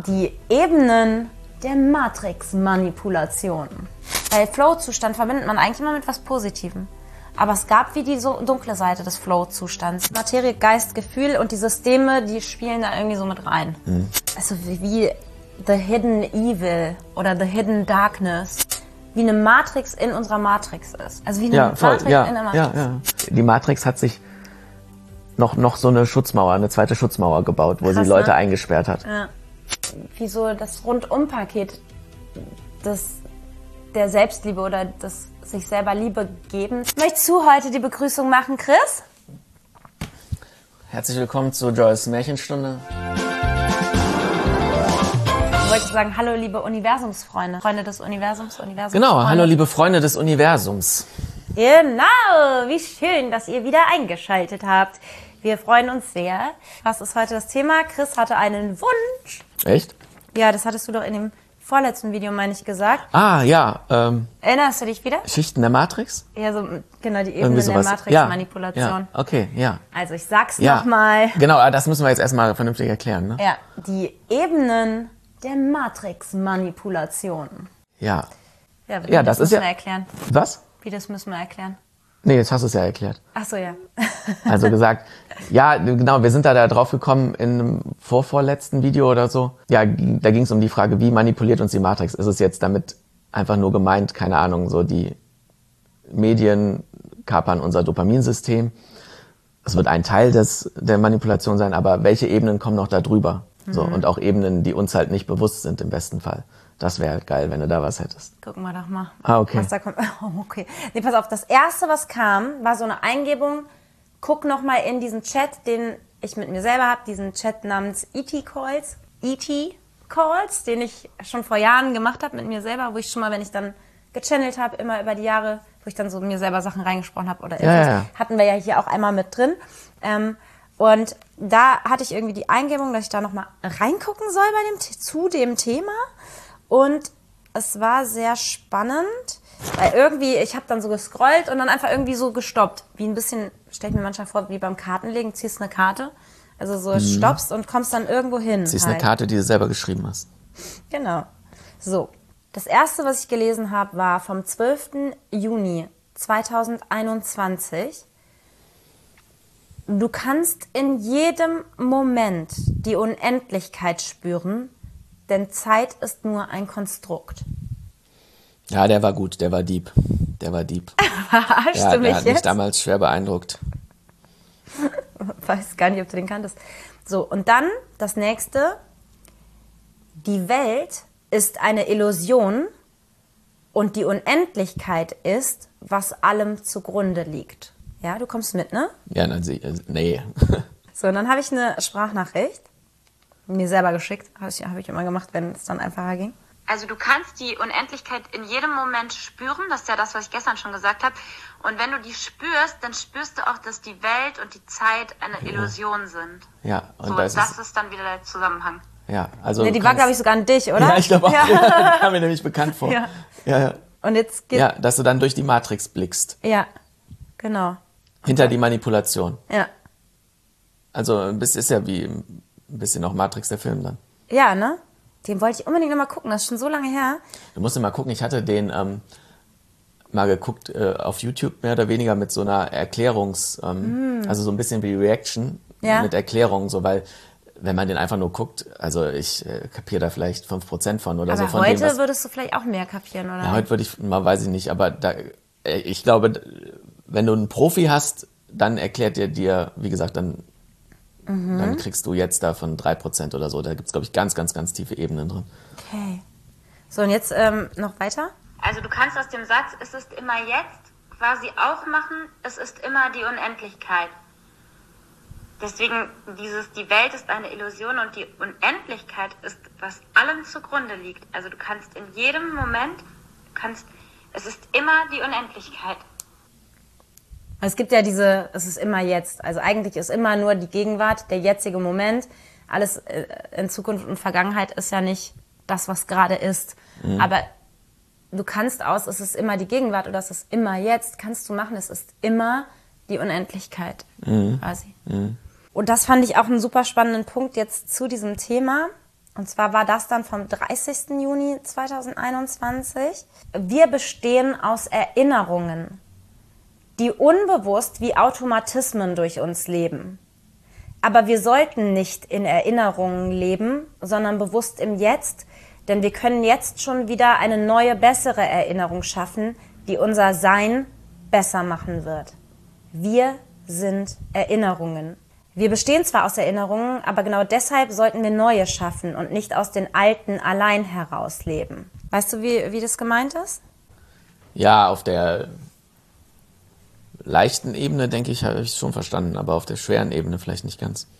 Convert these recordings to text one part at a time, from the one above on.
Die Ebenen der Matrix-Manipulation. Bei Flow-Zustand verbindet man eigentlich immer mit was Positivem. Aber es gab wie die so dunkle Seite des Flow-Zustands. Materie, Geist, Gefühl und die Systeme, die spielen da irgendwie so mit rein. Also wie The Hidden Evil oder The Hidden Darkness. Wie eine Matrix in unserer Matrix ist. Also wie eine Matrix in der Matrix. Ja. Die Matrix hat sich noch so eine Schutzmauer, eine zweite Schutzmauer gebaut, wo sie Leute eingesperrt hat. Ja. Wie so das Rundum-Paket der Selbstliebe oder des sich selber Liebe geben. Möchtest du heute die Begrüßung machen, Chris? Herzlich willkommen zu Joyce Märchenstunde. Ich wollte sagen, hallo liebe Universumsfreunde. Freunde des Universums. Genau, hallo liebe Freunde des Universums. Genau, wie schön, dass ihr wieder eingeschaltet habt. Wir freuen uns sehr. Was ist heute das Thema? Chris hatte einen Wunsch. Echt? Ja, das hattest du doch in dem vorletzten Video, meine ich, gesagt. Ah, ja. Erinnerst du dich wieder? Schichten der Matrix? Ja, so genau die Ebene der Matrix-Manipulation. Ja, okay, ja. Also ich sag's nochmal. Genau, das müssen wir jetzt erstmal vernünftig erklären, ne? Ja, die Ebenen der Matrix-Manipulation. Ja. Ja, das müssen wir erklären. Was? Wie, das müssen wir erklären? Nee, jetzt hast du es ja erklärt. Ach so, ja. Also gesagt, ja, genau, wir sind da drauf gekommen in einem vorletzten Video oder so. Ja, da ging es um die Frage, wie manipuliert uns die Matrix? Ist es jetzt damit einfach nur gemeint, keine Ahnung, so die Medien kapern unser Dopaminsystem. Es wird ein Teil der Manipulation sein, aber welche Ebenen kommen noch da drüber? So, und auch Ebenen, die uns halt nicht bewusst sind im besten Fall. Das wäre halt geil, wenn du da was hättest. Gucken wir doch mal. Ah, okay. Was da kommt. Oh, okay. Nee, pass auf, das erste, was kam, war so eine Eingebung. Guck noch mal in diesen Chat, den ich mit mir selber habe, diesen Chat namens ET-Calls, den ich schon vor Jahren gemacht habe mit mir selber, wo ich schon mal, wenn ich dann gechannelt habe, immer über die Jahre, wo ich dann so mir selber Sachen reingesprochen habe oder irgendwas, hatten wir ja hier auch einmal mit drin. Und da hatte ich irgendwie die Eingebung, dass ich da noch mal reingucken soll zu dem Thema. Und es war sehr spannend, weil irgendwie, ich habe dann so gescrollt und dann einfach irgendwie so gestoppt. Wie ein bisschen, stell ich mir manchmal vor, wie beim Kartenlegen, ziehst eine Karte, also so stoppst und kommst dann irgendwo hin. Ziehst eine Karte, die du selber geschrieben hast. Genau. So, das erste, was ich gelesen habe, war vom 12. Juni 2021. Du kannst in jedem Moment die Unendlichkeit spüren, denn Zeit ist nur ein Konstrukt. Ja, der war gut, der war deep. Verarschst du mich der hat mich damals schwer beeindruckt. Weiß gar nicht, ob du den kanntest. So, und dann das nächste. Die Welt ist eine Illusion und die Unendlichkeit ist, was allem zugrunde liegt. Ja, du kommst mit, ne? Ja, nee. So, und dann habe ich eine Sprachnachricht mir selber geschickt. Habe ich immer gemacht, wenn es dann einfacher ging. Also du kannst die Unendlichkeit in jedem Moment spüren. Das ist ja das, was ich gestern schon gesagt habe. Und wenn du die spürst, dann spürst du auch, dass die Welt und die Zeit eine Illusion sind. Ja. Und so, das ist dann wieder der Zusammenhang. Ja, also. Nee, die war, glaube ich, sogar an dich, oder? Ja, ich glaube auch. Ja. Kam mir nämlich bekannt vor. Ja. Und jetzt ja, dass du dann durch die Matrix blickst. Ja, genau. Hinter die Manipulation. Ja. Also, ist ja wie ein bisschen auch Matrix, der Film dann. Ja, ne? Den wollte ich unbedingt noch mal gucken, das ist schon so lange her. Du musst mal gucken, ich hatte den mal geguckt auf YouTube, mehr oder weniger mit so einer also so ein bisschen wie Reaction mit Erklärung, so, weil wenn man den einfach nur guckt, also ich kapiere da vielleicht 5% von oder aber so. Von heute dem, würdest du vielleicht auch mehr kapieren, oder? Ja, heute würde ich, weiß ich nicht, aber ich glaube, wenn du einen Profi hast, dann erklärt dir, wie gesagt, dann kriegst du jetzt davon 3% oder so. Da gibt es, glaube ich, ganz, ganz, ganz tiefe Ebenen drin. Okay. So, und jetzt noch weiter? Also du kannst aus dem Satz, es ist immer jetzt, quasi auch machen, es ist immer die Unendlichkeit. Deswegen die Welt ist eine Illusion und die Unendlichkeit ist, was allem zugrunde liegt. Also du kannst in jedem Moment, es ist immer die Unendlichkeit. Es gibt ja es ist immer jetzt. Also eigentlich ist immer nur die Gegenwart, der jetzige Moment. Alles in Zukunft und Vergangenheit ist ja nicht das, was gerade ist. Aber du kannst es ist immer die Gegenwart oder es ist immer jetzt, kannst du machen, es ist immer die Unendlichkeit quasi. Und das fand ich auch einen super spannenden Punkt jetzt zu diesem Thema. Und zwar war das dann vom 30. Juni 2021. Wir bestehen aus Erinnerungen, die unbewusst wie Automatismen durch uns leben. Aber wir sollten nicht in Erinnerungen leben, sondern bewusst im Jetzt, denn wir können jetzt schon wieder eine neue, bessere Erinnerung schaffen, die unser Sein besser machen wird. Wir sind Erinnerungen. Wir bestehen zwar aus Erinnerungen, aber genau deshalb sollten wir neue schaffen und nicht aus den alten allein heraus leben. Weißt du, wie das gemeint ist? Ja, auf der leichten Ebene, denke ich, habe ich es schon verstanden, aber auf der schweren Ebene vielleicht nicht ganz.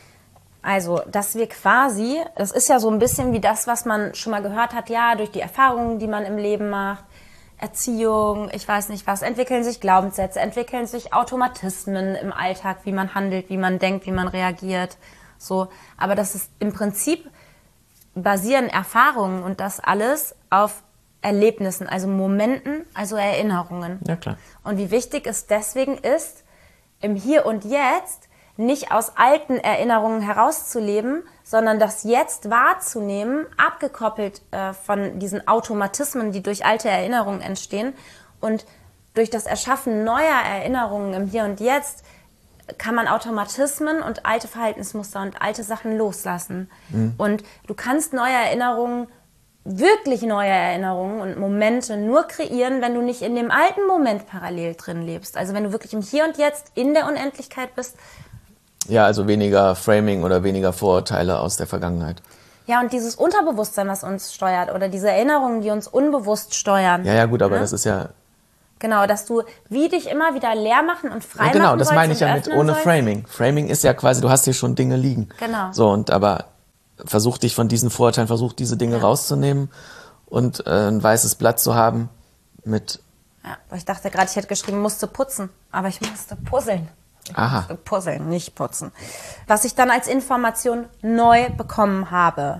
Also, dass wir quasi, das ist ja so ein bisschen wie das, was man schon mal gehört hat, ja, durch die Erfahrungen, die man im Leben macht, Erziehung, ich weiß nicht was, entwickeln sich Glaubenssätze, entwickeln sich Automatismen im Alltag, wie man handelt, wie man denkt, wie man reagiert, so. Aber das ist im Prinzip basieren Erfahrungen und das alles auf Erlebnissen, also Momenten, also Erinnerungen. Ja, klar. Und wie wichtig es deswegen ist, im Hier und Jetzt nicht aus alten Erinnerungen herauszuleben, sondern das Jetzt wahrzunehmen, abgekoppelt von diesen Automatismen, die durch alte Erinnerungen entstehen. Und durch das Erschaffen neuer Erinnerungen im Hier und Jetzt kann man Automatismen und alte Verhaltensmuster und alte Sachen loslassen. Und du kannst neue Erinnerungen, wirklich neue Erinnerungen und Momente nur kreieren, wenn du nicht in dem alten Moment parallel drin lebst. Also wenn du wirklich im Hier und Jetzt in der Unendlichkeit bist. Ja, also weniger Framing oder weniger Vorurteile aus der Vergangenheit. Ja, und dieses Unterbewusstsein, was uns steuert, oder diese Erinnerungen, die uns unbewusst steuern. Ja, gut, aber das ist ja... Genau, dass du wie dich immer wieder leer machen und frei Ja, genau, machen das meine ich ja mit ohne sollst. Framing. Framing ist ja quasi, du hast hier schon Dinge liegen. Genau. So, und aber versuch dich von diesen Vorurteilen, versuch diese Dinge rauszunehmen und ein weißes Blatt zu haben mit... Ja, ich dachte gerade, ich hätte geschrieben, musste putzen, aber ich musste puzzeln. Aha. Puzzeln, nicht putzen. Was ich dann als Information neu bekommen habe,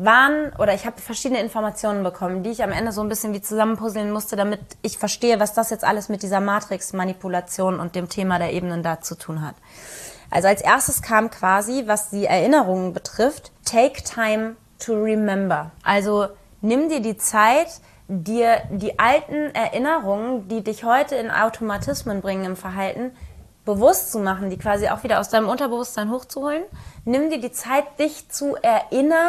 ich habe verschiedene Informationen bekommen, die ich am Ende so ein bisschen wie zusammenpuzzeln musste, damit ich verstehe, was das jetzt alles mit dieser Matrix-Manipulation und dem Thema der Ebenen da zu tun hat. Also als erstes kam quasi, was die Erinnerungen betrifft, take time to remember. Also nimm dir die Zeit, dir die alten Erinnerungen, die dich heute in Automatismen bringen im Verhalten, bewusst zu machen, die quasi auch wieder aus deinem Unterbewusstsein hochzuholen. Nimm dir die Zeit, dich zu erinnern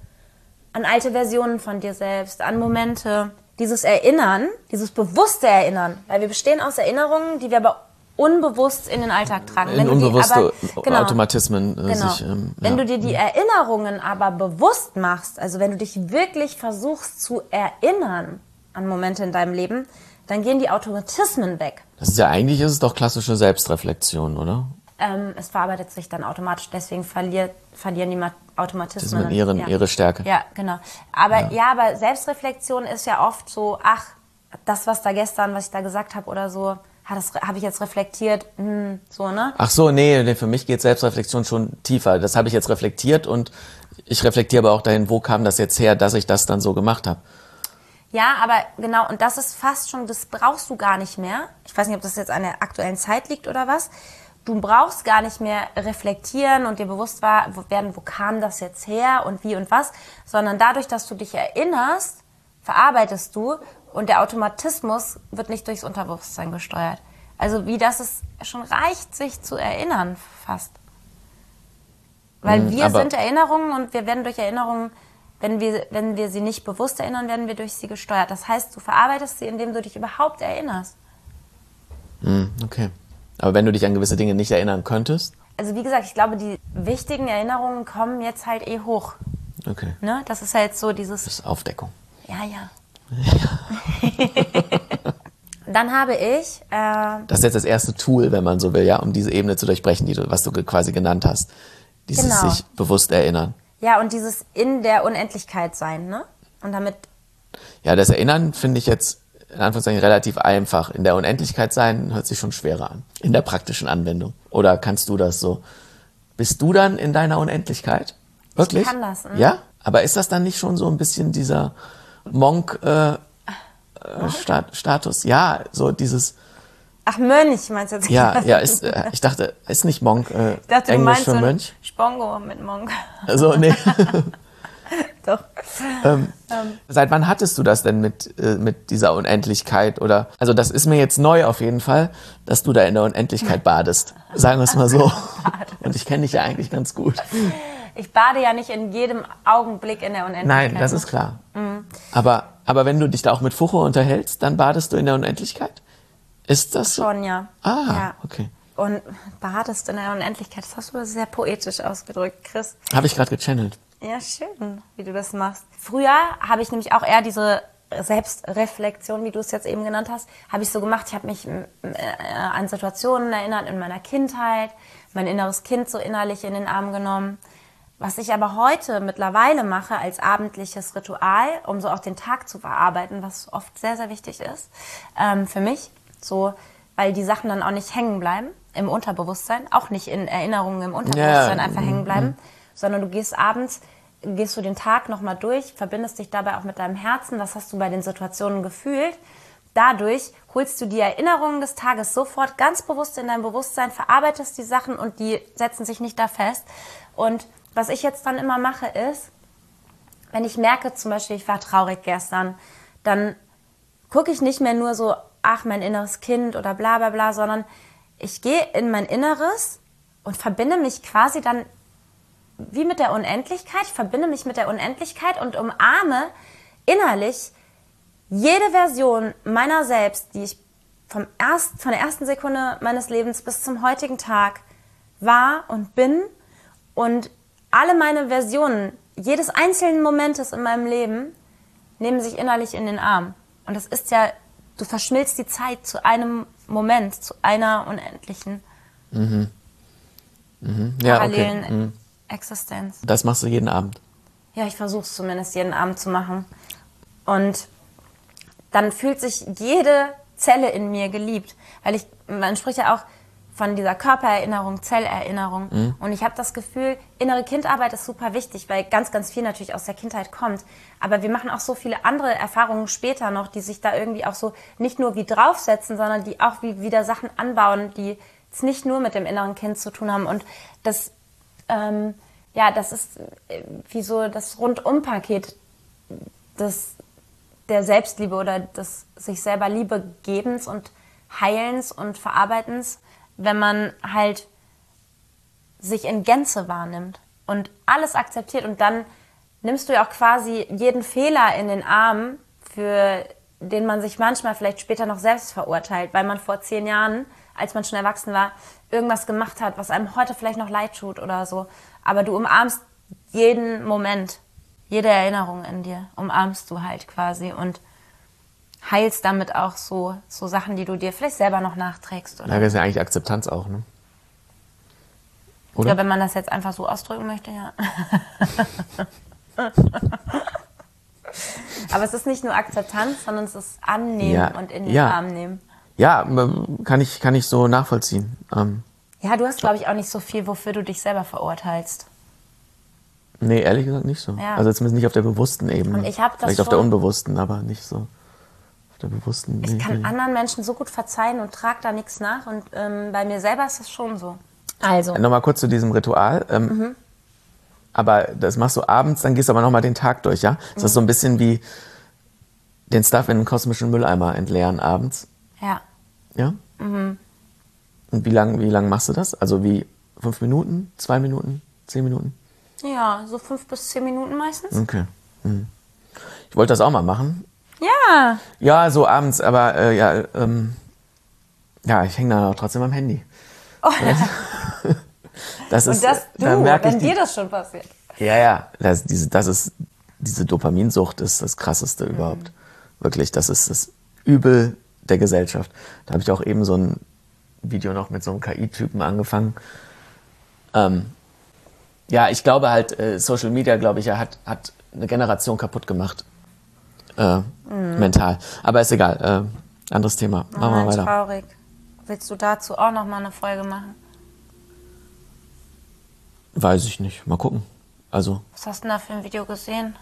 an alte Versionen von dir selbst, an Momente. Dieses Erinnern, dieses bewusste Erinnern, weil wir bestehen aus Erinnerungen, die wir aber unbewusst in den Alltag tragen. In unbewusste Automatismen. Wenn du dir die Erinnerungen aber bewusst machst, also wenn du dich wirklich versuchst zu erinnern an Momente in deinem Leben, dann gehen die Automatismen weg. Das ist ja eigentlich, ist es doch klassische Selbstreflexion, oder? Es verarbeitet sich dann automatisch, deswegen verlieren die Automatismen. Das ist ihre Stärke. Ja, genau. Aber Selbstreflexion ist ja oft so, ach, das, was ich da gesagt habe oder so, das habe ich jetzt reflektiert, so, ne? Ach so, nee, für mich geht Selbstreflexion schon tiefer. Das habe ich jetzt reflektiert und ich reflektiere aber auch dahin, wo kam das jetzt her, dass ich das dann so gemacht habe. Ja, aber genau, und das ist fast schon, das brauchst du gar nicht mehr. Ich weiß nicht, ob das jetzt an der aktuellen Zeit liegt oder was. Du brauchst gar nicht mehr reflektieren und dir bewusst werden, wo kam das jetzt her und wie und was, sondern dadurch, dass du dich erinnerst, verarbeitest du und der Automatismus wird nicht durchs Unterbewusstsein gesteuert. Also wie das es schon reicht, sich zu erinnern fast. Weil wir sind Erinnerungen und wir werden durch Erinnerungen, wenn wir sie nicht bewusst erinnern, werden wir durch sie gesteuert. Das heißt, du verarbeitest sie, indem du dich überhaupt erinnerst. Okay. Aber wenn du dich an gewisse Dinge nicht erinnern könntest? Also wie gesagt, ich glaube, die wichtigen Erinnerungen kommen jetzt halt hoch. Okay. Ne? Das ist halt so dieses... Das ist Aufdeckung. Ja. Dann habe ich... Das ist jetzt das erste Tool, wenn man so will, ja, um diese Ebene zu durchbrechen, was du quasi genannt hast. Dieses sich bewusst erinnern. Ja, und dieses in der Unendlichkeit sein, ne? Und damit... Ja, das Erinnern finde ich jetzt in Anführungszeichen relativ einfach. In der Unendlichkeit sein hört sich schon schwerer an. In der praktischen Anwendung. Oder kannst du das so? Bist du dann in deiner Unendlichkeit? Wirklich? Ich kann das. Ja? Aber ist das dann nicht schon so ein bisschen dieser Monk-Status? Ja, so dieses... Ach, Mönch meinst du jetzt? Ja, ich dachte, ist nicht Monk ich dachte, Englisch du meinst für so Mönch? Spongo mit Monk. Also, nee. Doch. Seit wann hattest du das denn mit dieser Unendlichkeit? Oder, also das ist mir jetzt neu auf jeden Fall, dass du da in der Unendlichkeit badest. Sagen wir es mal so. Und ich kenne dich ja eigentlich ganz gut. Ich bade ja nicht in jedem Augenblick in der Unendlichkeit. Nein, das ist klar. Aber wenn du dich da auch mit Fucho unterhältst, dann badest du in der Unendlichkeit? Ist das so? Schon, ja. Ja. Okay. Und badest in der Unendlichkeit, das hast du sehr poetisch ausgedrückt, Chris. Habe ich gerade gechannelt. Ja, schön, wie du das machst. Früher habe ich nämlich auch eher diese Selbstreflexion, wie du es jetzt eben genannt hast, habe ich so gemacht. Ich habe mich an Situationen erinnert in meiner Kindheit, mein inneres Kind so innerlich in den Arm genommen. Was ich aber heute mittlerweile mache als abendliches Ritual, um so auch den Tag zu verarbeiten, was oft sehr, sehr wichtig ist für mich, so, weil die Sachen dann auch nicht hängen bleiben im Unterbewusstsein, auch nicht in Erinnerungen im Unterbewusstsein einfach hängen bleiben, sondern du gehst abends, gehst du den Tag nochmal durch, verbindest dich dabei auch mit deinem Herzen, was hast du bei den Situationen gefühlt. Dadurch holst du die Erinnerungen des Tages sofort ganz bewusst in dein Bewusstsein, verarbeitest die Sachen und die setzen sich nicht da fest. Und was ich jetzt dann immer mache ist, wenn ich merke zum Beispiel, ich war traurig gestern, dann gucke ich nicht mehr nur so, ach, mein inneres Kind oder bla bla bla, sondern ich gehe in mein Inneres und verbinde mich quasi dann wie mit der Unendlichkeit. Ich verbinde mich mit der Unendlichkeit und umarme innerlich jede Version meiner selbst, die ich von der ersten Sekunde meines Lebens bis zum heutigen Tag war und bin. Und alle meine Versionen, jedes einzelnen Momentes in meinem Leben, nehmen sich innerlich in den Arm. Und das ist ja, du verschmilzt die Zeit zu einem Moment, zu einer unendlichen, parallelen Existenz. Das machst du jeden Abend? Ja, ich versuche es zumindest jeden Abend zu machen. Und dann fühlt sich jede Zelle in mir geliebt. Weil man spricht ja auch von dieser Körpererinnerung, Zellerinnerung. Und ich habe das Gefühl, innere Kindarbeit ist super wichtig, weil ganz, ganz viel natürlich aus der Kindheit kommt. Aber wir machen auch so viele andere Erfahrungen später noch, die sich da irgendwie auch so nicht nur wie draufsetzen, sondern die auch wie wieder Sachen anbauen, die jetzt nicht nur mit dem inneren Kind zu tun haben. Und das, das ist wie so das Rundumpaket der Selbstliebe oder des sich selber Liebe gebens und Heilens und Verarbeitens, wenn man halt sich in Gänze wahrnimmt und alles akzeptiert. Und dann nimmst du ja auch quasi jeden Fehler in den Arm, für den man sich manchmal vielleicht später noch selbst verurteilt, weil man vor 10 Jahren, als man schon erwachsen war, irgendwas gemacht hat, was einem heute vielleicht noch leid tut oder so. Aber du umarmst jeden Moment, jede Erinnerung in dir, umarmst du halt quasi und heilst damit auch so Sachen, die du dir vielleicht selber noch nachträgst. Oder? Ja, das ist ja eigentlich Akzeptanz auch, ne? Oder? Ja, wenn man das jetzt einfach so ausdrücken möchte, ja. Aber es ist nicht nur Akzeptanz, sondern es ist Annehmen und in den Arm nehmen. Ja, kann ich so nachvollziehen. Ja, du hast, glaube ich, auch nicht so viel, wofür du dich selber verurteilst. Nee, ehrlich gesagt nicht so. Ja. Also zumindest nicht auf der bewussten Ebene. Und ich habe das vielleicht auf der unbewussten, aber nicht so auf der bewussten. Ich kann anderen Menschen so gut verzeihen und trage da nichts nach. Und bei mir selber ist das schon so. Also. Nochmal kurz zu diesem Ritual. Aber das machst du abends, dann gehst du aber nochmal den Tag durch, ja? Das ist so ein bisschen wie den Stuff in den kosmischen Mülleimer entleeren abends. Ja. Ja? Und wie lang machst du das? Also wie 5 Minuten, 2 Minuten, 10 Minuten? Ja, so 5 bis 10 Minuten meistens. Okay. Ich wollte das auch mal machen. Ja. Ja, so abends, aber ich hänge dann auch trotzdem am Handy. Oh. Das ist, wenn dir das schon passiert. Ja, diese Dopaminsucht ist das Krasseste überhaupt. Wirklich, das ist das Übel der Gesellschaft. Da habe ich auch eben so ein Video noch mit so einem KI-Typen angefangen. Ich glaube halt, Social Media, glaube ich, hat eine Generation kaputt gemacht. Mental. Aber ist egal. Anderes Thema. Machen wir weiter. Traurig. Willst du dazu auch noch mal eine Folge machen? Weiß ich nicht. Mal gucken. Also. Was hast du denn da für ein Video gesehen?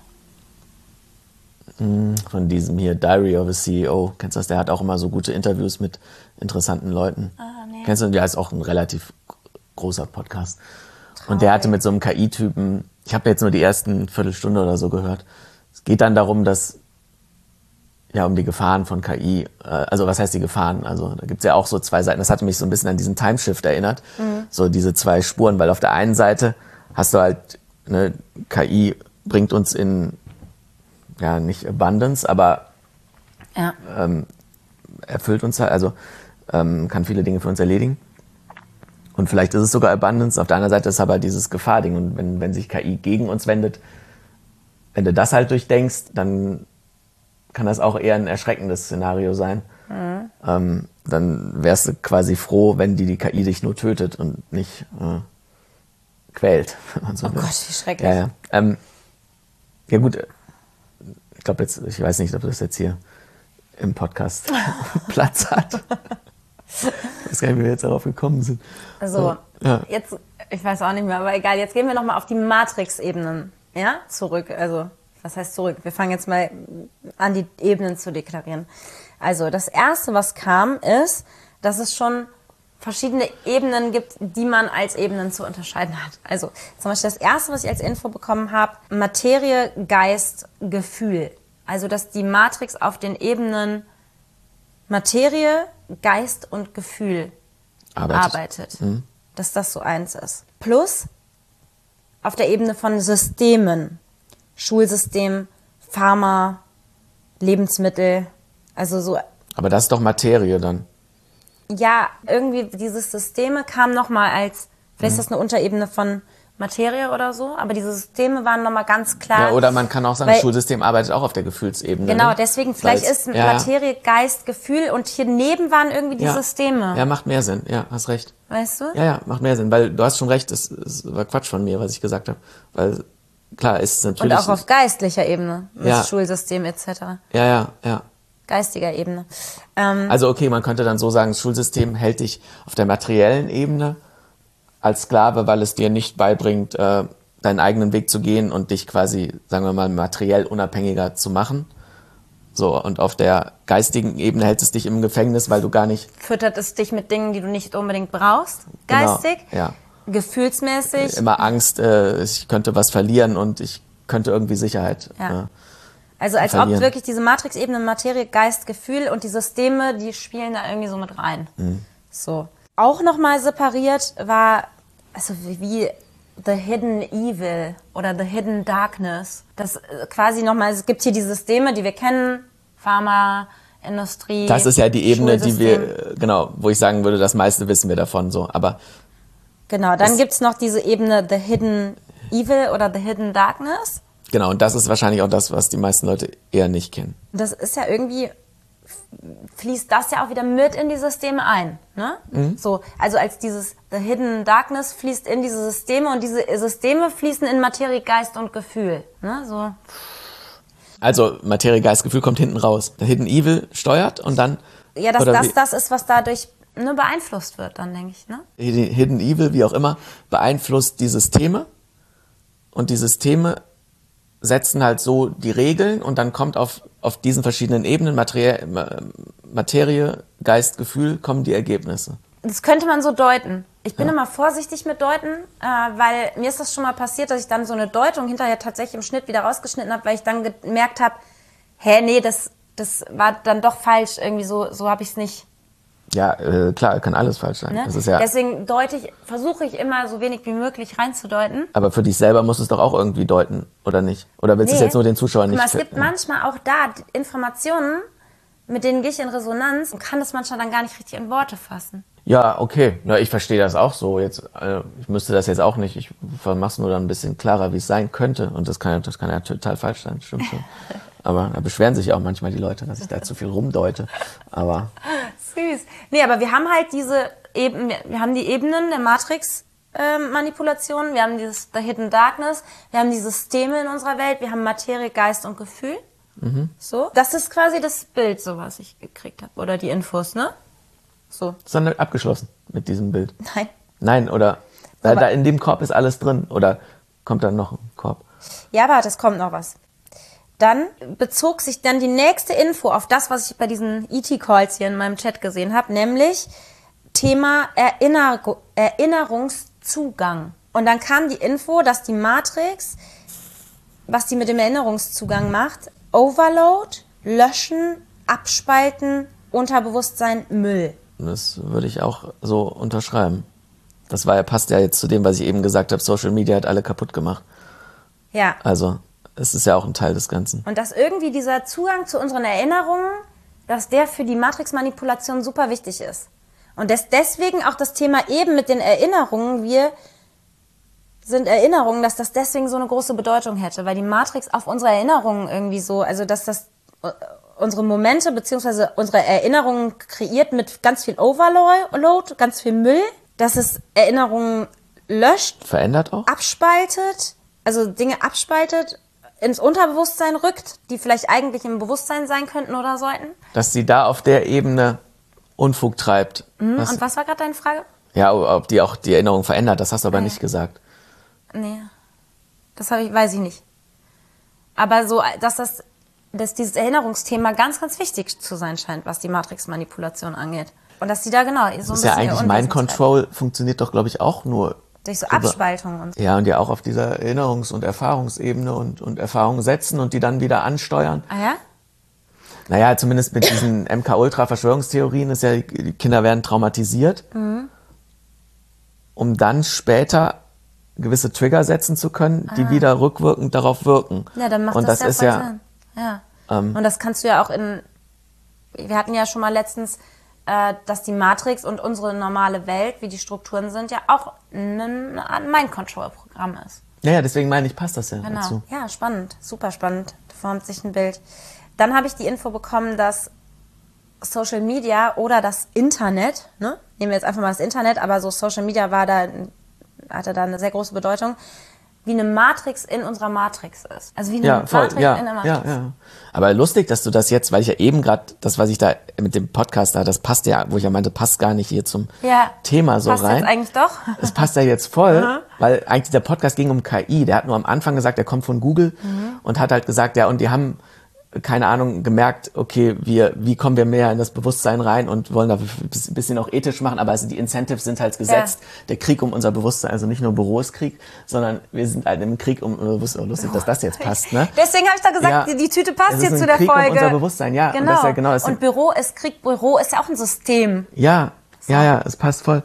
Von diesem hier Diary of a CEO. Kennst du das? Der hat auch immer so gute Interviews mit interessanten Leuten. Nee. Kennst du? Der ist auch ein relativ großer Podcast. Traurig. Und der hatte mit so einem KI-Typen Ich habe jetzt nur die ersten Viertelstunde oder so gehört. Es geht dann darum, dass um die Gefahren von KI, also was heißt die Gefahren? Also da gibt's ja auch so zwei Seiten. Das hatte mich so ein bisschen an diesen Timeshift erinnert. So diese zwei Spuren, weil auf der einen Seite hast du halt, ne, KI bringt uns in, nicht Abundance, aber erfüllt uns halt, also kann viele Dinge für uns erledigen. Und vielleicht ist es sogar Abundance. Auf der anderen Seite ist aber dieses Gefahrding. Und wenn sich KI gegen uns wendet, wenn du das halt durchdenkst, dann kann das auch eher ein erschreckendes Szenario sein. Dann wärst du quasi froh, wenn die KI dich nur tötet und nicht quält. Wenn man so will. Gott, wie schrecklich. Ja gut, ich glaube jetzt, ich weiß nicht, ob das jetzt hier im Podcast Platz hat. Ich weiß gar nicht, wie wir jetzt darauf gekommen sind. Also, jetzt, ich weiß auch nicht mehr, aber egal, jetzt gehen wir nochmal auf die Matrix-Ebenen, zurück. Also, was heißt zurück? Wir fangen jetzt mal an, die Ebenen zu deklarieren. Also, das Erste, was kam, ist, dass es schon verschiedene Ebenen gibt, die man als Ebenen zu unterscheiden hat. Also, zum Beispiel das Erste, was ich als Info bekommen habe, Materie, Geist, Gefühl. Also, dass die Matrix auf den Ebenen Materie, Geist und Gefühl arbeitet. Dass das so eins ist. Plus auf der Ebene von Systemen. Schulsystem, Pharma, Lebensmittel, also so. Aber das ist doch Materie dann. Ja, irgendwie diese Systeme kamen nochmal als, vielleicht ist das eine Unterebene von Materie oder so, aber diese Systeme waren nochmal ganz klar. Ja, oder man kann auch sagen, Schulsystem arbeitet auch auf der Gefühlsebene. Genau, ne? deswegen, vielleicht ist Materie, Geist, Gefühl und hier neben waren irgendwie die Systeme. Ja, macht mehr Sinn, ja, hast recht. Weißt du? Ja, macht mehr Sinn, weil du hast schon recht, es war Quatsch von mir, was ich gesagt habe. Weil, klar, ist natürlich... Und auch auf geistlicher Ebene, mit Schulsystem etc. Ja. Geistiger Ebene. Also okay, man könnte dann so sagen, das Schulsystem hält dich auf der materiellen Ebene als Sklave, weil es dir nicht beibringt, deinen eigenen Weg zu gehen und dich quasi, sagen wir mal, materiell unabhängiger zu machen. So, und auf der geistigen Ebene hält es dich im Gefängnis, weil du gar nicht... Füttert es dich mit Dingen, die du nicht unbedingt brauchst, geistig, gefühlsmäßig. Immer Angst, ich könnte was verlieren und ich könnte irgendwie Sicherheit also als verlieren. ob wirklich diese Matrix-Ebene Materie, Geist, Gefühl und die Systeme, die spielen da irgendwie so mit rein. So. Auch nochmal separiert war, also wie The Hidden Evil oder The Hidden Darkness. Das quasi nochmal, es gibt hier die Systeme, die wir kennen, Pharma, Industrie. Das ist ja die Ebene, die wir, wo ich sagen würde, das meiste wissen wir davon so, aber... Genau, dann gibt's noch diese Ebene The Hidden Evil oder The Hidden Darkness. Genau, und das ist wahrscheinlich auch das, was die meisten Leute eher nicht kennen. Das ist ja irgendwie... fließt das ja auch wieder mit in die Systeme ein, ne? So, also als dieses The Hidden Darkness fließt in diese Systeme und diese Systeme fließen in Materie, Geist und Gefühl, ne? So. Also Materie, Geist, Gefühl kommt hinten raus. The Hidden Evil steuert und dann... Ja, das ist, was dadurch beeinflusst wird, dann denke ich, ne? Hidden Evil, wie auch immer, beeinflusst die Systeme und die Systeme setzen halt so die Regeln und dann kommt auf diesen verschiedenen Ebenen, Materie, Geist, Gefühl, kommen die Ergebnisse. Das könnte man so deuten. Ich bin immer vorsichtig mit Deuten, weil mir ist das schon mal passiert, dass ich dann so eine Deutung hinterher tatsächlich im Schnitt wieder rausgeschnitten habe, weil ich dann gemerkt habe, das war dann doch falsch, irgendwie so habe ich es nicht. Ja, klar, kann alles falsch sein. Ne? Das ist Deswegen versuche ich immer so wenig wie möglich reinzudeuten. Aber für dich selber musst du es doch auch irgendwie deuten, oder nicht? Oder willst du es jetzt nur den Zuschauern nicht? Es gibt manchmal auch da Informationen, mit denen gehe ich in Resonanz und kann das manchmal dann gar nicht richtig in Worte fassen. Ja, okay. Ja, ich verstehe das auch so. Jetzt, ich müsste das jetzt auch nicht. Ich mach's nur dann ein bisschen klarer, wie es sein könnte. Und das kann ja total falsch sein, stimmt schon. Aber da beschweren sich auch manchmal die Leute, dass ich da zu viel rumdeute. Aber süß. Nee, aber wir haben halt diese Ebenen, wir haben die Ebenen der Matrix-Manipulation, wir haben dieses The Hidden Darkness, wir haben die Systeme in unserer Welt, wir haben Materie, Geist und Gefühl. So. Das ist quasi das Bild, so was ich gekriegt habe. Oder die Infos, ne? So. ist dann abgeschlossen mit diesem Bild? Nein. Nein, oder da in dem Korb ist alles drin. Oder kommt dann noch ein Korb? Ja, warte, es kommt noch was. Dann bezog sich dann die nächste Info auf das, was ich bei diesen ET-Calls hier in meinem Chat gesehen habe, nämlich Thema Erinnerungszugang. Und dann kam die Info, dass die Matrix, was die mit dem Erinnerungszugang macht, Overload, Löschen, Abspalten, Unterbewusstsein, Müll. Das würde ich auch so unterschreiben. Das passt ja jetzt zu dem, was ich eben gesagt habe, Social Media hat alle kaputt gemacht. Ja. Also, es ist ja auch ein Teil des Ganzen. Und dass irgendwie dieser Zugang zu unseren Erinnerungen, dass der für die Matrix-Manipulation super wichtig ist. Und deswegen auch das Thema eben mit den Erinnerungen, wir sind Erinnerungen, dass das deswegen so eine große Bedeutung hätte, weil die Matrix auf unsere Erinnerungen irgendwie so, also dass das unsere Momente bzw. unsere Erinnerungen kreiert mit ganz viel Overload, ganz viel Müll, dass es Erinnerungen löscht, Verändert auch? abspaltet, also Dinge abspaltet, ins Unterbewusstsein rückt, die vielleicht eigentlich im Bewusstsein sein könnten oder sollten. Dass sie da auf der Ebene Unfug treibt. Und was war gerade deine Frage? Ja, ob die auch die Erinnerung verändert, das hast du aber nicht gesagt. Nee, weiß ich nicht. Aber so, dass dieses Erinnerungsthema ganz, ganz wichtig zu sein scheint, was die Matrix-Manipulation angeht. Und dass die da genau so ein bisschen... Das ist ja eigentlich Mind Control, funktioniert doch, glaube ich, auch nur... Durch so Abspaltung und so. Ja, und ja auch auf dieser Erinnerungs- und Erfahrungsebene und Erfahrungen setzen und die dann wieder ansteuern. Ah ja? Naja, zumindest mit diesen MK-Ultra-Verschwörungstheorien ist ja, die Kinder werden traumatisiert, um dann später gewisse Trigger setzen zu können, die wieder rückwirkend darauf wirken. Ja, dann macht und das ist voll ja Sinn. Ja. Und das kannst du ja auch wir hatten ja schon mal letztens, dass die Matrix und unsere normale Welt, wie die Strukturen sind, ja auch ein Mind-Control-Programm ist. Ja, deswegen meine ich, passt das ja Genau. dazu. Ja, spannend, super spannend. Da formt sich ein Bild. Dann habe ich die Info bekommen, dass Social Media oder das Internet, ne? Nehmen wir jetzt einfach mal das Internet, aber so Social Media hatte da eine sehr große Bedeutung, wie eine Matrix in unserer Matrix ist. Also wie eine Matrix in der Matrix. Ja. Aber lustig, dass du das jetzt, weil ich ja eben gerade, das, was ich da mit dem Podcast da, das passt ja, wo ich ja meinte, passt gar nicht hier zum Thema so passt rein. Jetzt eigentlich doch. Es passt ja jetzt voll, weil eigentlich der Podcast ging um KI. Der hat nur am Anfang gesagt, der kommt von Google und hat halt gesagt, ja, und die haben, keine Ahnung, gemerkt, okay, wie kommen wir mehr in das Bewusstsein rein und wollen da ein bisschen auch ethisch machen, aber also die Incentives sind halt gesetzt. Ja. Der Krieg um unser Bewusstsein, also nicht nur Büro ist Krieg, sondern wir sind halt im Krieg um unser Bewusstsein. Lustig, dass das jetzt passt, ne? Deswegen habe ich da gesagt, die Tüte passt jetzt zu der Krieg Folge. Um unser Bewusstsein, ja. Genau. Und, das ist ja genau das und Büro ist Krieg, Büro ist ja auch ein System. Ja, es passt voll.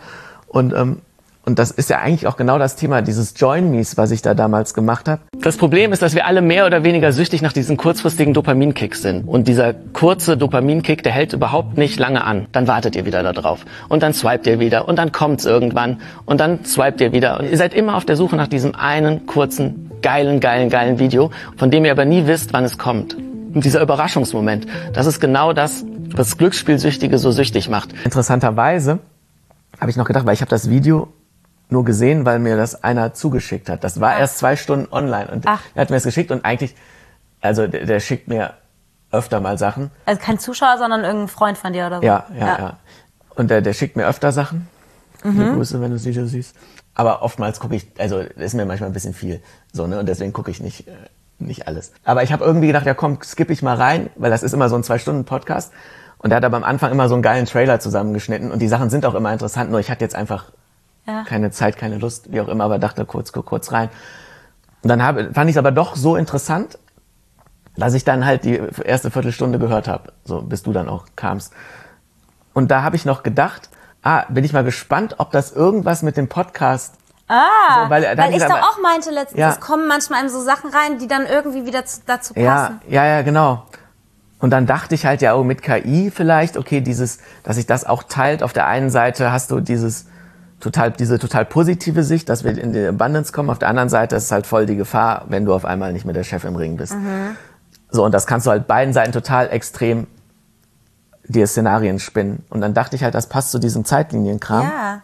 Und das ist ja eigentlich auch genau das Thema dieses Join Me's, was ich da damals gemacht habe. Das Problem ist, dass wir alle mehr oder weniger süchtig nach diesen kurzfristigen Dopaminkicks sind. Und dieser kurze Dopaminkick, der hält überhaupt nicht lange an. Dann wartet ihr wieder da drauf. Und dann swipet ihr wieder. Und dann kommt's irgendwann. Und dann swipet ihr wieder. Und ihr seid immer auf der Suche nach diesem einen kurzen, geilen Video, von dem ihr aber nie wisst, wann es kommt. Und dieser Überraschungsmoment, das ist genau das, was Glücksspielsüchtige so süchtig macht. Interessanterweise habe ich noch gedacht, weil ich habe das Video nur gesehen, weil mir das einer zugeschickt hat. Das war erst 2 Stunden online und er hat mir das geschickt und eigentlich, also der schickt mir öfter mal Sachen. Also kein Zuschauer, sondern irgendein Freund von dir oder so. Ja. Und der schickt mir öfter Sachen. Viele Grüße, wenn du das Video siehst. Aber oftmals gucke ich, also ist mir manchmal ein bisschen viel so, ne? Und deswegen gucke ich nicht alles. Aber ich habe irgendwie gedacht, ja komm, skippe ich mal rein, weil das ist immer so ein 2-Stunden-Podcast. Und der hat aber am Anfang immer so einen geilen Trailer zusammengeschnitten und die Sachen sind auch immer interessant, nur ich hatte jetzt einfach keine Zeit, keine Lust, wie auch immer, aber dachte kurz rein. Und dann fand ich es aber doch so interessant, dass ich dann halt die erste Viertelstunde gehört habe, so bis du dann auch kamst. Und da habe ich noch gedacht, bin ich mal gespannt, ob das irgendwas mit dem Podcast... So, weil ich doch auch meinte letztens, es kommen manchmal einem so Sachen rein, die dann irgendwie wieder dazu passen. Ja, genau. Und dann dachte ich halt, mit KI vielleicht, okay, dass sich das auch teilt. Auf der einen Seite hast du diese total positive Sicht, dass wir in die Abundance kommen. Auf der anderen Seite ist es halt voll die Gefahr, wenn du auf einmal nicht mehr der Chef im Ring bist. So, und das kannst du halt beiden Seiten total extrem dir Szenarien spinnen. Und dann dachte ich halt, das passt zu diesem Zeitlinienkram. Ja.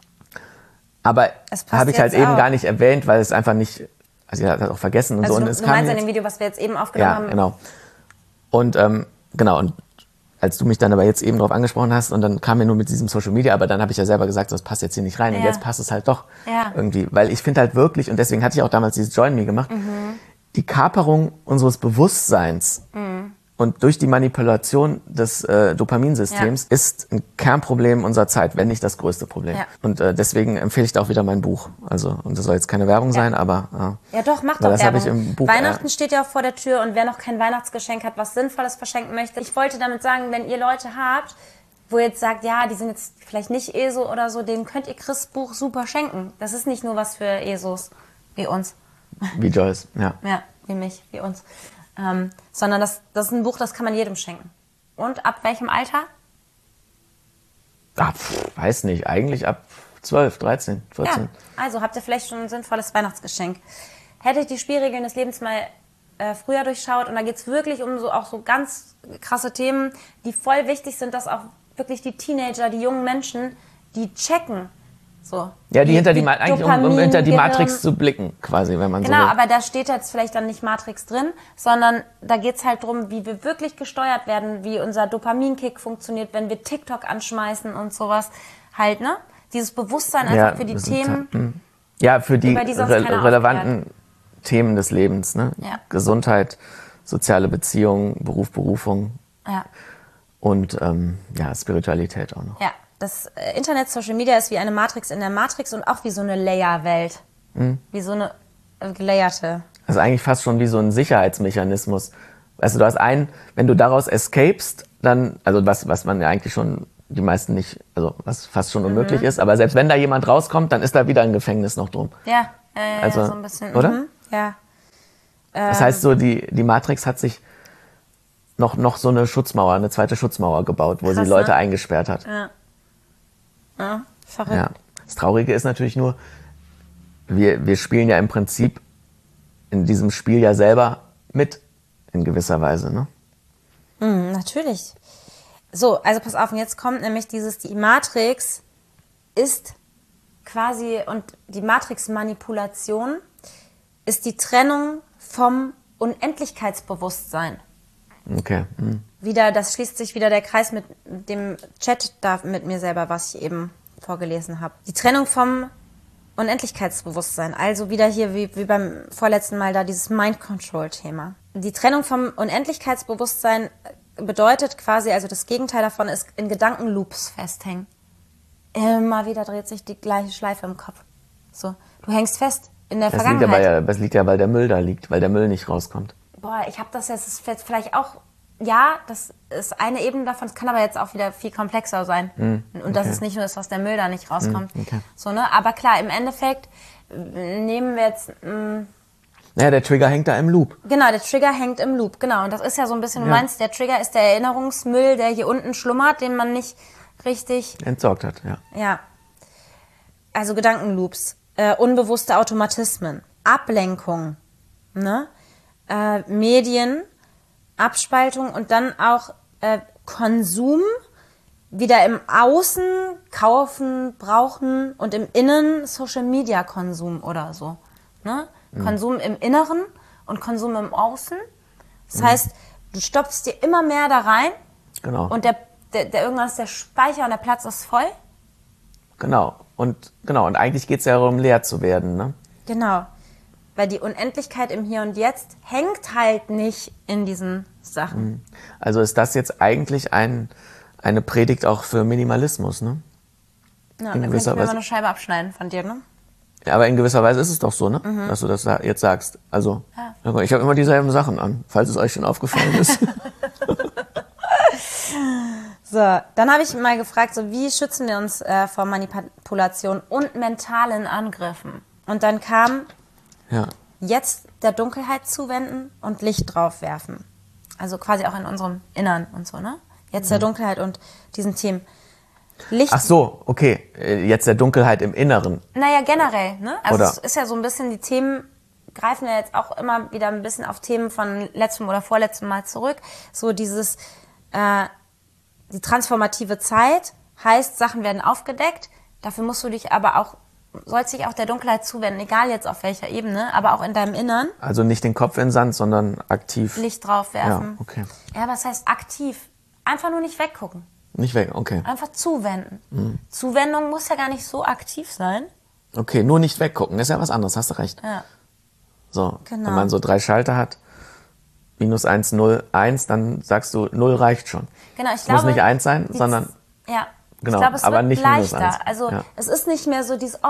Aber habe ich halt eben gar nicht erwähnt, weil es einfach nicht, also ich habe das auch vergessen und also so. Und du meinst in dem Video, was wir jetzt eben aufgenommen haben? Ja, genau. Und und als du mich dann aber jetzt eben drauf angesprochen hast und dann kam mir nur mit diesem Social Media, aber dann habe ich ja selber gesagt, das passt jetzt hier nicht rein und jetzt passt es halt doch irgendwie. Weil ich finde halt wirklich, und deswegen hatte ich auch damals dieses Join Me gemacht, die Kaperung unseres Bewusstseins Und durch die Manipulation des Dopaminsystems ist ein Kernproblem unserer Zeit, wenn nicht das größte Problem. Ja. Und deswegen empfehle ich da auch wieder mein Buch. Also, und das soll jetzt keine Werbung sein, aber... ja doch, mach doch Werbung. Weihnachten steht ja auch vor der Tür und wer noch kein Weihnachtsgeschenk hat, was Sinnvolles verschenken möchte. Ich wollte damit sagen, wenn ihr Leute habt, wo ihr jetzt sagt, ja, die sind jetzt vielleicht nicht ESO oder so, denen könnt ihr Chris' Buch super schenken. Das ist nicht nur was für ESOs wie uns. Wie Joyce, ja. Ja, wie mich, wie uns. Sondern das ist ein Buch, das kann man jedem schenken. Und ab welchem Alter? Weiß nicht, eigentlich ab 12, 13, 14. Ja, also habt ihr vielleicht schon ein sinnvolles Weihnachtsgeschenk. Hättet die Spielregeln des Lebens mal früher durchschaut und da geht es wirklich um auch so ganz krasse Themen, die voll wichtig sind, dass auch wirklich die Teenager, die jungen Menschen, die checken. So. Ja, die hinter die Matrix zu blicken, quasi, wenn man so will. Genau, aber da steht jetzt vielleicht dann nicht Matrix drin, sondern da geht's halt drum, wie wir wirklich gesteuert werden, wie unser Dopaminkick funktioniert, wenn wir TikTok anschmeißen und sowas. Halt, ne? Dieses Bewusstsein einfach für die Themen. Für die relevanten Themen des Lebens, ne? Ja. Gesundheit, soziale Beziehungen, Beruf, Berufung. Ja. Und Spiritualität auch noch. Ja, das Internet, Social Media ist wie eine Matrix in der Matrix und auch wie so eine Layer-Welt. Wie so eine gelayerte. Das ist eigentlich fast schon wie so ein Sicherheitsmechanismus. Weißt du, wenn du daraus escapest, dann, also was man ja eigentlich schon, die meisten nicht, also was fast schon unmöglich ist, aber selbst wenn da jemand rauskommt, dann ist da wieder ein Gefängnis noch drum. Ja, also, so ein bisschen. Oder? Ja. Das heißt so, die Matrix hat sich noch so eine zweite Schutzmauer gebaut, wo sie Leute eingesperrt hat. Ja, verrückt. Ja. Das Traurige ist natürlich nur, wir spielen ja im Prinzip in diesem Spiel ja selber mit, in gewisser Weise, ne? Natürlich. So, also pass auf, und jetzt kommt nämlich die Matrix ist quasi, und die Matrix-Manipulation ist die Trennung vom Unendlichkeitsbewusstsein. Okay. Das schließt sich wieder der Kreis mit dem Chat da mit mir selber, was ich eben vorgelesen habe. Die Trennung vom Unendlichkeitsbewusstsein, also wieder hier wie beim vorletzten Mal da dieses Mind-Control-Thema. Die Trennung vom Unendlichkeitsbewusstsein bedeutet quasi, also das Gegenteil davon ist in Gedankenloops festhängen. Immer wieder dreht sich die gleiche Schleife im Kopf. So, du hängst fest in der Vergangenheit. Das liegt ja, weil der Müll da liegt, weil der Müll nicht rauskommt. Boah, ich habe das jetzt vielleicht auch, ja, das ist eine Ebene davon, es kann aber jetzt auch wieder viel komplexer sein. Und dass es nicht nur ist, dass der Müll da nicht rauskommt. Okay. So, ne? Aber klar, im Endeffekt nehmen wir jetzt... Naja, der Trigger hängt da im Loop. Genau, der Trigger hängt im Loop, genau. Und das ist ja so ein bisschen, du meinst, der Trigger ist der Erinnerungsmüll, der hier unten schlummert, den man nicht richtig... entsorgt hat, ja. Ja. Also Gedankenloops, unbewusste Automatismen, Ablenkung, ne? Medien, Abspaltung und dann auch Konsum, wieder im Außen kaufen, brauchen und im Innen Social-Media-Konsum oder so. Ne? Konsum im Inneren und Konsum im Außen. Das heißt, du stopfst dir immer mehr da rein und der irgendwann ist der Speicher und der Platz ist voll. Genau. Und eigentlich geht es ja darum, leer zu werden. Ne? Genau. Weil die Unendlichkeit im Hier und Jetzt hängt halt nicht in diesen Sachen. Also ist das jetzt eigentlich eine Predigt auch für Minimalismus, ne? Ja, dann könnte ich mir mal eine Scheibe abschneiden von dir, ne? Ja, aber in gewisser Weise ist es doch so, ne? Dass du das jetzt sagst. Also, ich habe immer dieselben Sachen an, falls es euch schon aufgefallen ist. So, dann habe ich mal gefragt, so, wie schützen wir uns vor Manipulation und mentalen Angriffen? Und dann kam... Jetzt der Dunkelheit zuwenden und Licht drauf werfen. Also quasi auch in unserem Innern und so, ne? Jetzt der Dunkelheit und diesen Themen. Licht. Ach so, okay. Jetzt der Dunkelheit im Inneren. Naja, generell, ne? Also es ist ja so ein bisschen, die Themen greifen ja jetzt auch immer wieder ein bisschen auf Themen von letztem oder vorletztem Mal zurück. So dieses, die transformative Zeit heißt, Sachen werden aufgedeckt. Dafür musst du dich aber auch sollst dich auch der Dunkelheit zuwenden, egal jetzt auf welcher Ebene, aber auch in deinem Innern. Also nicht den Kopf in den Sand, sondern aktiv. Licht drauf werfen. Ja, okay. Ja, was heißt aktiv? Einfach nur nicht weggucken. Nicht weg, okay. Einfach zuwenden. Zuwendung muss ja gar nicht so aktiv sein. Okay, nur nicht weggucken, das ist ja was anderes, hast du recht. Ja. So, genau. wenn man so 3 Schalter hat, -1, 0, 1, dann sagst du, 0 reicht schon. Genau, ich glaube, muss nicht 1 sein, sondern... Ja, Genau, ich glaube, es aber wird nicht leichter. -1. Also Ja. es ist nicht mehr so dieses,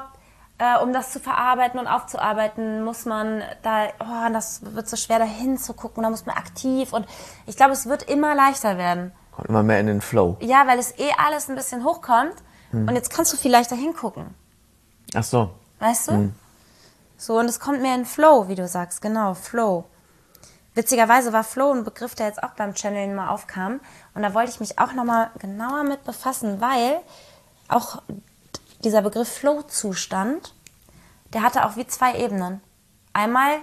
um das zu verarbeiten und aufzuarbeiten, muss man da, das wird so schwer, da hinzugucken, da muss man aktiv. Und ich glaube, es wird immer leichter werden. Kommt immer mehr in den Flow. Ja, weil es alles ein bisschen hochkommt und jetzt kannst du viel leichter hingucken. Ach so. Weißt du? So, und es kommt mehr in Flow, wie du sagst. Genau, Flow. Witzigerweise war Flow ein Begriff, der jetzt auch beim Channeln mal aufkam. Und da wollte ich mich auch nochmal genauer mit befassen, weil auch dieser Begriff Flow-Zustand, der hatte auch wie 2 Ebenen. Einmal,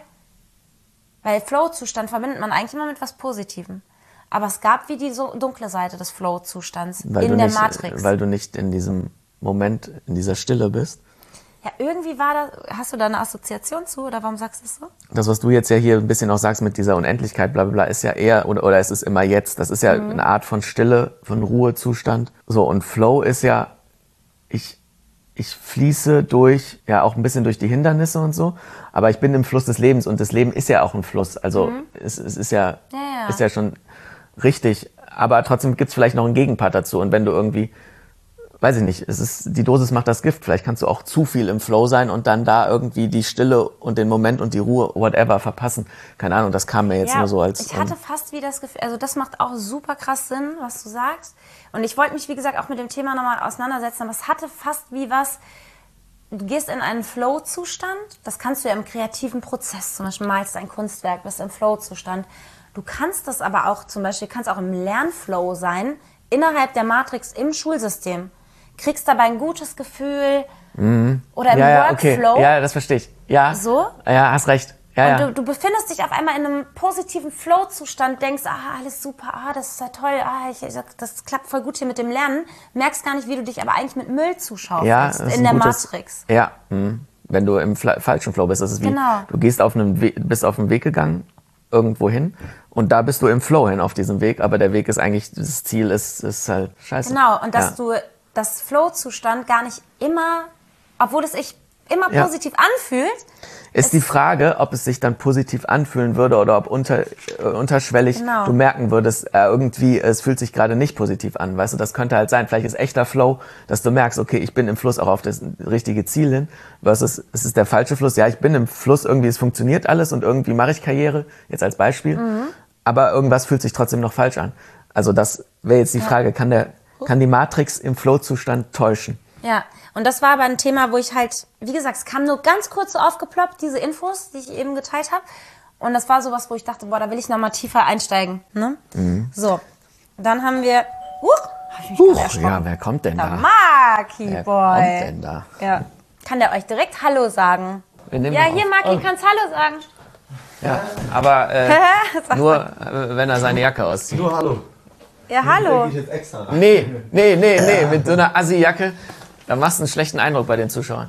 weil Flow-Zustand verbindet man eigentlich immer mit was Positivem. Aber es gab wie die so dunkle Seite des Flow-Zustands in der Matrix. Weil du nicht in diesem Moment, in dieser Stille bist. Ja, irgendwie war das, hast du da eine Assoziation zu oder warum sagst du es so? Das, was du jetzt ja hier ein bisschen auch sagst mit dieser Unendlichkeit, bla bla bla, ist ja eher, oder es ist immer jetzt. Das ist ja eine Art von Stille, von Ruhezustand. So, und Flow ist ja, ich fließe ja auch ein bisschen durch die Hindernisse und so, aber ich bin im Fluss des Lebens und das Leben ist ja auch ein Fluss. Also es ist ja schon richtig, aber trotzdem gibt's vielleicht noch einen Gegenpart dazu. Und wenn du irgendwie, weiß ich nicht, die Dosis macht das Gift. Vielleicht kannst du auch zu viel im Flow sein und dann da irgendwie die Stille und den Moment und die Ruhe, whatever, verpassen. Keine Ahnung, das kam mir jetzt nur so als... Ich hatte fast wie das Gefühl, also das macht auch super krass Sinn, was du sagst. Und ich wollte mich, wie gesagt, auch mit dem Thema nochmal auseinandersetzen, aber es hatte fast wie was, du gehst in einen Flow-Zustand, das kannst du ja im kreativen Prozess, zum Beispiel malst ein Kunstwerk, bist im Flow-Zustand. Du kannst das aber auch zum Beispiel, kannst auch im Lernflow sein, innerhalb der Matrix im Schulsystem. Kriegst dabei ein gutes Gefühl oder im Workflow. Okay. Ja, das verstehe ich. Ja. So? Ja, hast recht. Ja, und du befindest dich auf einmal in einem positiven Flow-Zustand, denkst, alles super, das ist ja toll, das klappt voll gut hier mit dem Lernen, merkst gar nicht, wie du dich aber eigentlich mit Müll zuschaufelst in der Matrix. Ja, wenn du im falschen Flow bist, das ist wie, du gehst bist auf einen Weg gegangen, irgendwo hin, und da bist du im Flow hin auf diesem Weg, aber der Weg ist eigentlich, das Ziel ist halt scheiße. Genau, und dass du das Flow-Zustand gar nicht immer, obwohl es sich immer positiv anfühlt. Ist die Frage, ob es sich dann positiv anfühlen würde oder ob unterschwellig du merken würdest, irgendwie, es fühlt sich gerade nicht positiv an. Weißt du, das könnte halt sein. Vielleicht ist echter Flow, dass du merkst, okay, ich bin im Fluss auch auf das richtige Ziel hin, versus es ist der falsche Fluss. Ja, ich bin im Fluss, irgendwie, es funktioniert alles und irgendwie mache ich Karriere, jetzt als Beispiel. Aber irgendwas fühlt sich trotzdem noch falsch an. Also das wäre jetzt die Frage, kann die Matrix im Flow-Zustand täuschen? Ja, und das war aber ein Thema, wo ich halt, wie gesagt, es kam nur ganz kurz so aufgeploppt, diese Infos, die ich eben geteilt habe. Und das war sowas, wo ich dachte, da will ich noch mal tiefer einsteigen. Ne? So, dann haben wir... Ja, wer kommt denn da? Maki Wer Boy. kommt denn da? Ja. Kann der euch direkt Hallo sagen? Ja, hier, Maki, kannst Hallo sagen. Ja, aber nur, wenn er seine Jacke auszieht. Nur Hallo. Ja, hallo. Ich jetzt extra rein. Nee, mit so einer Assi-Jacke, da machst du einen schlechten Eindruck bei den Zuschauern.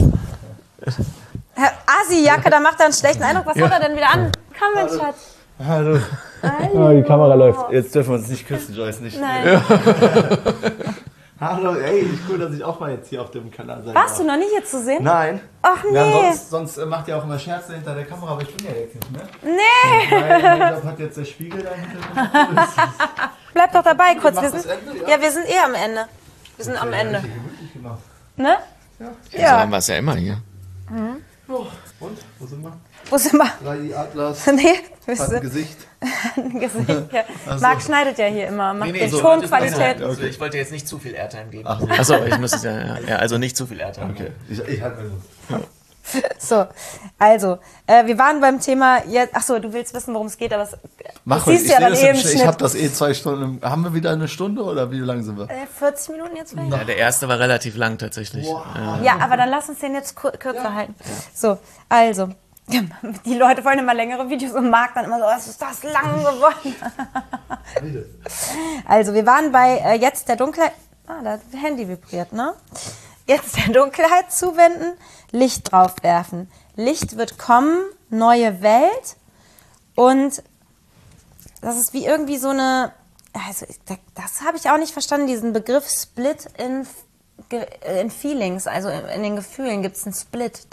Assi-Jacke, da macht er einen schlechten Eindruck. Was hat er denn wieder an? Komm, mein Schatz. Hallo. Oh, die Kamera läuft. Jetzt dürfen wir uns nicht küssen, Joyce, nicht. Nein. Hallo, ey, cool, dass ich auch mal jetzt hier auf dem Kanal sein Warst du noch nie hier zu sehen? Nein. Ach nee. Ja, sonst macht ihr auch immer Scherze hinter der Kamera, aber ich bin ja jetzt nicht mehr. Nee. Weil mein Job hat jetzt der Spiegel da hinter. Bleib doch dabei kurz. Macht Wir das sind, Ende, ja, wir sind am Ende. Wir sind am Ende. Gemütlich gemacht. Ne? So haben wir es ja immer hier. Oh, und? Wo sind wir? Wo sind wir? 3i Atlas. Nee, wir Hat ein sind Gesicht. ein Gesicht. Ja. Marc schneidet ja hier immer, macht die so, Tonqualität. Also ich wollte jetzt nicht zu viel Airtime geben. Achso, ich muss es also nicht zu viel Airtime. Okay, ich halte mir so. So, also, wir waren beim Thema, achso, du willst wissen, worum es geht, aber das siehst du ja dann eben Ich habe das 2 Stunden. Haben wir wieder eine Stunde oder wie lang sind wir? 40 Minuten jetzt vielleicht? Ja, der erste war relativ lang tatsächlich. Wow. Ja, aber dann lass uns den jetzt kürzer halten. So, also, die Leute wollen immer längere Videos und Marc dann immer so, was ist das lang geworden? Also, wir waren bei jetzt der Dunkelheit, das Handy vibriert, ne? Jetzt der Dunkelheit zuwenden, Licht drauf werfen. Licht wird kommen, neue Welt, und das ist wie irgendwie so eine, also das habe ich auch nicht verstanden, diesen Begriff Split in Feelings, also in den Gefühlen gibt es einen Split dann.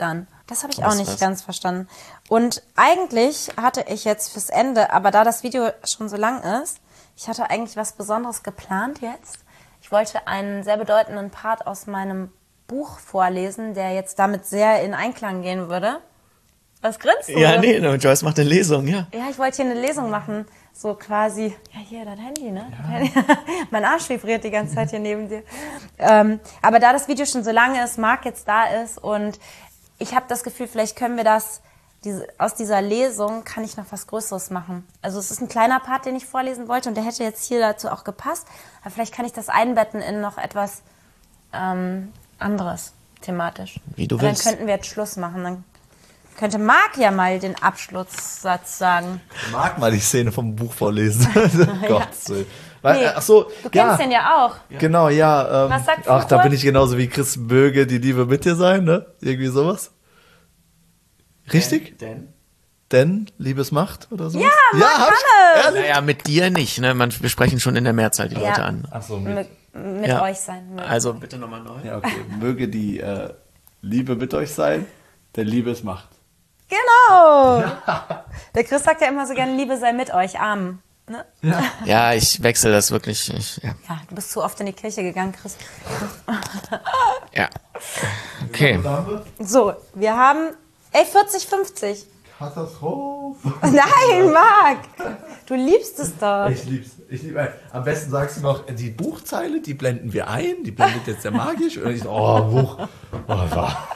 Das habe ich auch nicht ganz verstanden. Und eigentlich hatte ich jetzt fürs Ende, aber da das Video schon so lang ist, ich hatte eigentlich was Besonderes geplant jetzt. Ich wollte einen sehr bedeutenden Part aus meinem Buch vorlesen, der jetzt damit sehr in Einklang gehen würde. Was grinst du? Ja, nee, Joyce macht eine Lesung, ja. Ja, ich wollte hier eine Lesung machen. So quasi, ja hier, das Handy, ne? Ja. Mein Arsch vibriert die ganze Zeit hier neben dir. Aber da das Video schon so lange ist, Marc jetzt da ist und ich habe das Gefühl, vielleicht können wir das, aus dieser Lesung kann ich noch was Größeres machen. Also es ist ein kleiner Part, den ich vorlesen wollte und der hätte jetzt hier dazu auch gepasst. Aber vielleicht kann ich das einbetten in noch etwas anderes, thematisch. Wie du und willst. Dann könnten wir jetzt Schluss machen. Dann könnte Marc ja mal den Abschlusssatz sagen. Ich mag mal die Szene vom Buch vorlesen. Gottes Willen. Nee, Ach so, du kennst den ja auch. Genau, ja. Was sagt ach, da Fuchur? bin ich genauso wie Chris, möge die Liebe mit dir sein, ne? Irgendwie sowas. Richtig? Denn Liebes Macht oder so? Ja, Marc kann es. Naja, mit dir nicht, ne? Wir sprechen schon in der Mehrzahl die Leute an. Ach so, Mit Ja. euch sein. Also bitte nochmal neu. Ja, okay. Möge die Liebe mit euch sein, denn Liebe ist Macht. Genau. Der Chris sagt ja immer so gerne, Liebe sei mit euch, Amen. Ne? Ja, ich wechsle das wirklich. Ja, du bist zu oft in die Kirche gegangen, Chris. Ja. Okay. So, wir haben, 40-50. Katastrophe. Nein, Marc, du liebst es doch. Ich lieb's. Am besten sagst du noch, die Buchzeile, die blenden wir ein, die blendet jetzt der magisch. Und ich so, oh, Buch. Oh, wahr.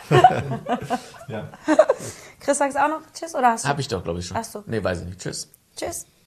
Ja. Chris, sagst du auch noch Tschüss oder hast du? Hab ich doch, glaube ich, schon. Ach so. Nee, weiß ich nicht. Tschüss. Tschüss.